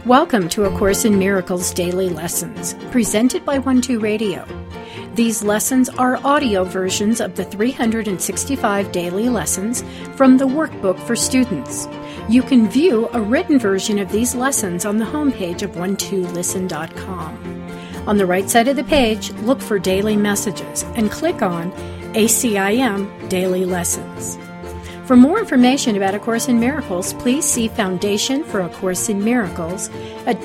Welcome to A Course in Miracles Daily Lessons, presented by 12 Radio. These lessons are audio versions of the 365 daily lessons from the Workbook for Students. You can view a written version of these lessons on the homepage of 12listen.com. On the right side of the page, look for Daily Messages and click on ACIM Daily Lessons. For more information about A Course in Miracles, please see Foundation for A Course in Miracles at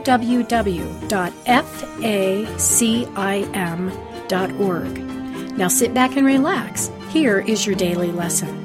www.facim.org. Now sit back and relax. Here is your daily lesson.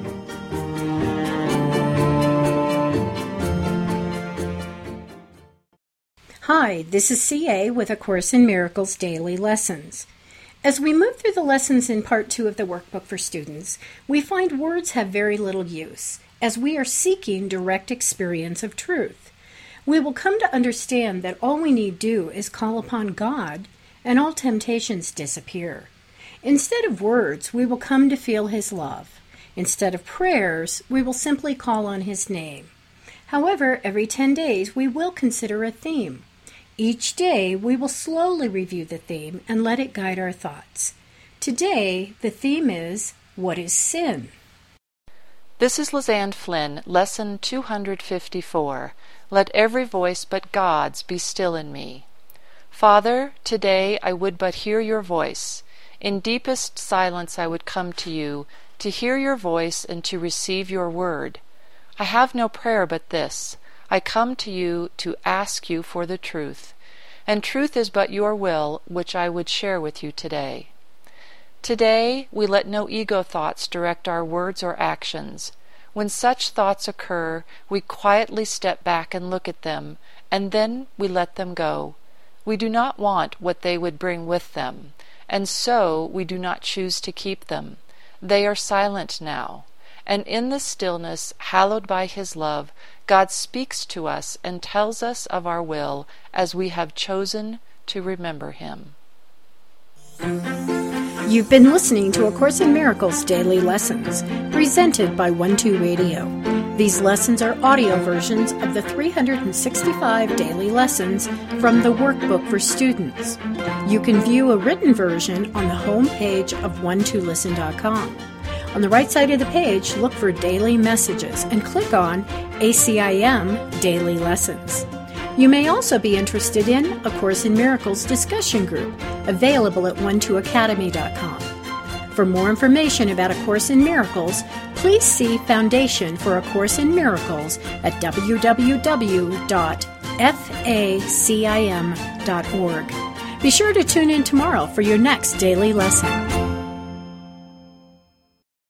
Hi, this is CA with A Course in Miracles Daily Lessons. As we move through the lessons in Part 2 of the Workbook for Students, we find words have very little use, as we are seeking direct experience of truth. We will come to understand that all we need do is call upon God, and all temptations disappear. Instead of words, we will come to feel His love. Instead of prayers, we will simply call on His name. However, every 10 days, we will consider a theme. Each day, we will slowly review the theme and let it guide our thoughts. Today, the theme is, What is Sin? This is Lizanne Flynn, Lesson 254. Let every voice but God's be still in me. Father, today I would but hear your voice. In deepest silence I would come to you, to hear your voice and to receive your word. I have no prayer but this. I come to you to ask you for the truth, and truth is but your will, which I would share with you today. Today, we let no ego thoughts direct our words or actions. When such thoughts occur, we quietly step back and look at them, and then we let them go. We do not want what they would bring with them, and so we do not choose to keep them. They are silent now. And in the stillness, hallowed by His love, God speaks to us and tells us of our will as we have chosen to remember Him. You've been listening to A Course in Miracles Daily Lessons, presented by 12 Radio. These lessons are audio versions of the 365 daily lessons from the Workbook for Students. You can view a written version on the home page of 12listen.com. On the right side of the page, look for Daily Messages and click on ACIM Daily Lessons. You may also be interested in A Course in Miracles discussion group, available at 12academy.com. For more information about A Course in Miracles, please see Foundation for A Course in Miracles at www.facim.org. Be sure to tune in tomorrow for your next daily lesson.